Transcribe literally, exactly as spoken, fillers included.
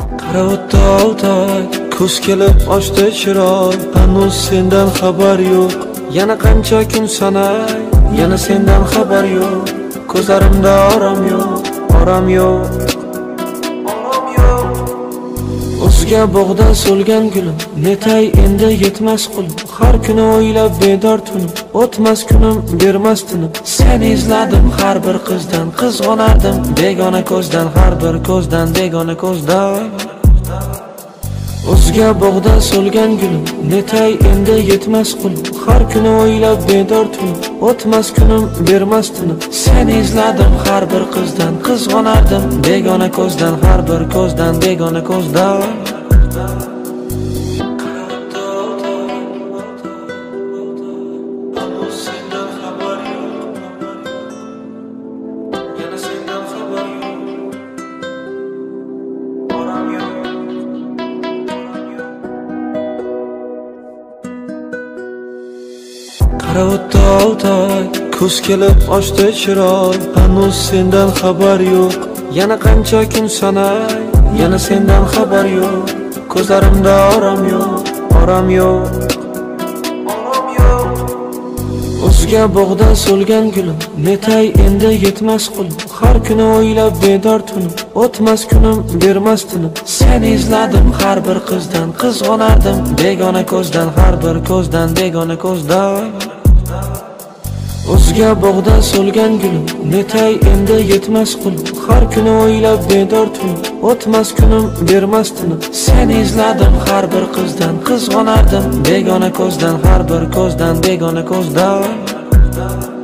Qara o'tdi olti oy, kuz kelib ochdi chiroy, hanuz sendan xabar yo'q. Yana qancha kun sanay, yana sendan xabar yo'q. Ko'zlarimda orom yo'q, orom yo'q. O'zga bog'da so'lgan gulim, netay endi yetmas qulim. Har kuni o'ylab bedor tunim, o'tmas kunim bermas tinim. Seni izladim har bir qizdan, qizg'onardim begona ko'zdan, har bir ko'zdan, begona ko'zdan. O'zga bog'da so'lgan gulim, netay endi yetmas qulim. Har kuni o'ylab bedor tunim, o'tmas kunim bermas tinim. Seni izladim har bir qizdan, qizg'onardim begona ko'zdan, har bir ko'zdan, begona ko'zdan. Qara o'tdi olti oy, kuz kelib ochdi chiroy, hanuz sendan xabar yo'q. Yana qancha kun sanay, yana sendan xabar yo'q. Ko'zlarimda orom yo'q, orom yo'q. O'zga bog'da so'lgan gulim, netay endi yetmas qulim. Har kuni o'ylab bedor tunim, o'tmas kunim bermas tinim. Seni izladim har bir qizdan, qizg'onardim begona ko'zdan, har bir ko'zdan, begona ko'zdan. O'zga bog'da so'lgan gulim, netay endi yetmas qulim. Har kuni o'ylab bedor tunim, o'tmas kunim bermas tinim. Seni izladim har bir qizdan, qizg'onardim begona ko'zdan, har bir ko'zdan, begona ko'zdan.